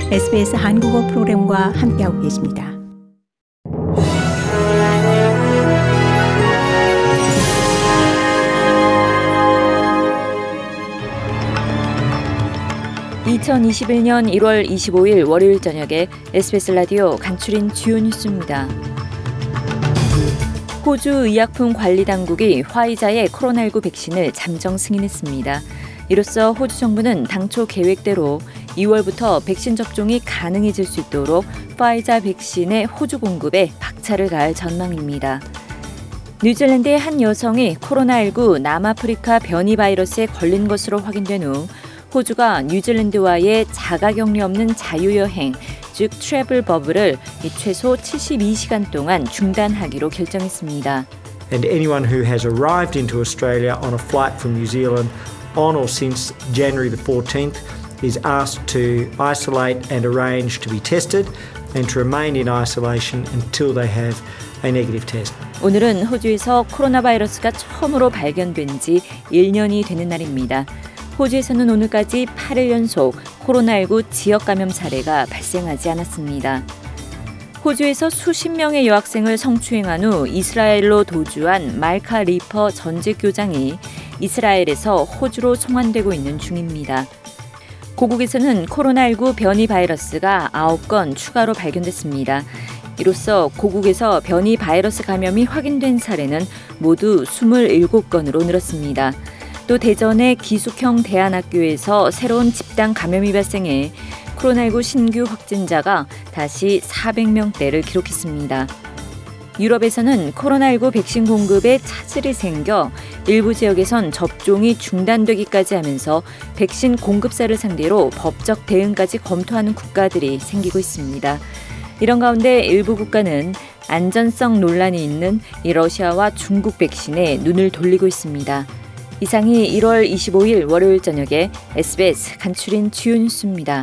SBS 한국어 프로그램과 함께하고 계십니다. (2021년 1월 25일) 월요일 저녁에 SBS 라디오 간추린 주요 뉴스입니다. 호주 의약품 관리 당국이 화이자의 코로나19 백신을 잠정 승인했습니다. 이로써 호주 정부는 당초 계획대로 2월부터 백신 접종이 가능해질 수 있도록 화이자 백신의 호주 공급에 박차를 가할 전망입니다. 뉴질랜드의 한 여성이 코로나19 남아프리카 변이 바이러스에 걸린 것으로 확인된 후 호주가 뉴질랜드와의 자가격리 없는 자유여행, 즉 트래블 버블을 최소 72시간 동안 중단하기로 결정했습니다. And anyone who has arrived into Australia on a flight from New Zealand on or since January the 14th is asked to isolate and arrange to be tested and to remain in isolation until they have a negative test. 오늘은 호주에서 코로나 바이러스가 처음으로 발견된 지 1년이 되는 날입니다. 호주에서는 오늘까지 8일 연속 코로나19 지역 감염 사례가 발생하지 않았습니다. 호주에서 수십 명의 여학생을 성추행한 후 이스라엘로 도주한 말카 리퍼 전직 교장이 이스라엘에서 호주로 송환되고 있는 중입니다. 고국에서는 코로나19 변이 바이러스가 9건 추가로 발견됐습니다. 이로써 고국에서 변이 바이러스 감염이 확인된 사례는 모두 27건으로 늘었습니다. 또 대전의 기숙형 대안학교에서 새로운 집단 감염이 발생해 코로나19 신규 확진자가 다시 400명대를 기록했습니다. 유럽에서는 코로나19 백신 공급에 차질이 생겨 일부 지역에선 접종이 중단되기까지 하면서 백신 공급사를 상대로 법적 대응까지 검토하는 국가들이 생기고 있습니다. 이런 가운데 일부 국가는 안전성 논란이 있는 이 러시아와 중국 백신에 눈을 돌리고 있습니다. 이상이 1월 25일 월요일 저녁에 SBS 간추린 주요 뉴스입니다.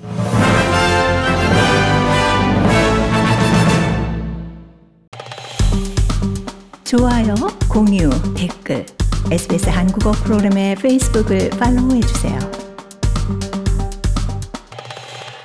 좋아요, 공유, 댓글, SBS 한국어 프로그램의 페이스북을 팔로우해주세요.